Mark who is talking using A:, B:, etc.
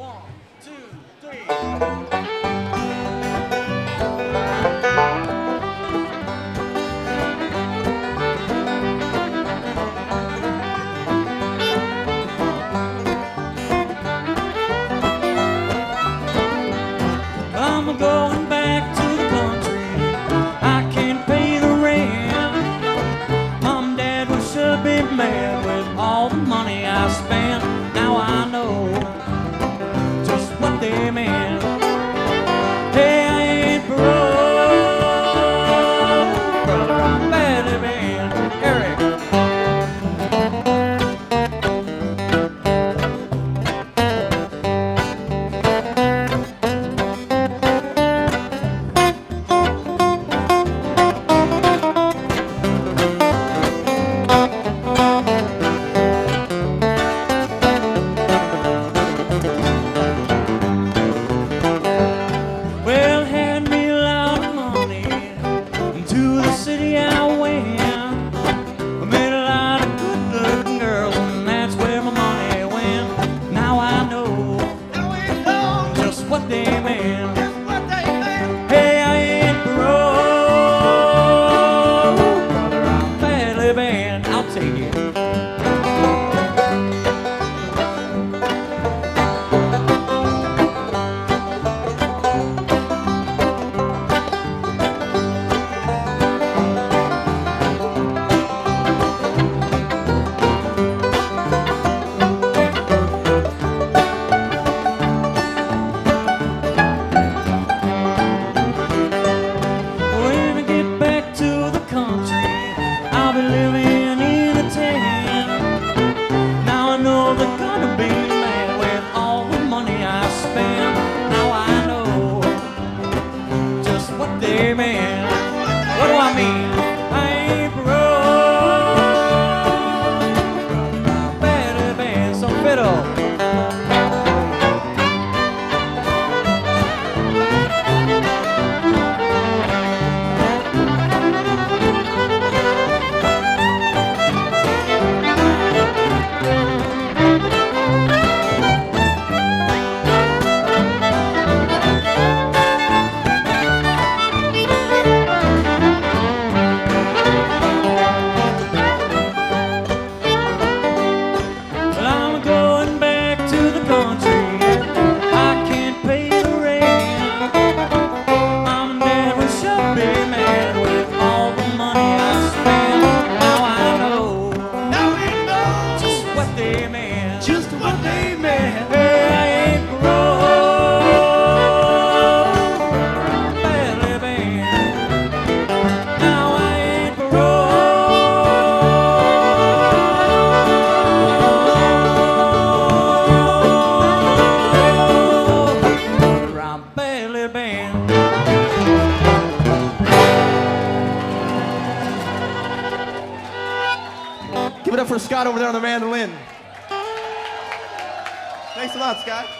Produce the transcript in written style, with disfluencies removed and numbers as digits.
A: I'm going back to the country. I can't pay the rent. Mom, Dad, we should be mad with all the money I spent. Now I know just what they meant. Hey, I ain't broke, brother, I'm badly bent. Eric. Well, hand me a lot of money, and to the city I went. I met a lot of good-looking girls, and that's where my money went. Now I know just what they meant. Hey, I ain't broke, brother, I'm badly bent. I'll take it. When I get back to the country, I'll be living in a tent. Now I know they're gonna be mad with all the money I spent. Now I know just what they meant. What do I mean? I ain't broke, better band, some fiddle. Well, I'm going back to the country. I can't pay the rent. Mom and Dad, we should be mad with all the money I spent. Now I know just what they meant.
B: Just what they meant.
A: Hey, I ain't broke, I'm badly bent. Now I ain't broke, I'm badly bent.
B: Give it up for Scott over there on the mandolin. Thanks a lot, Scott.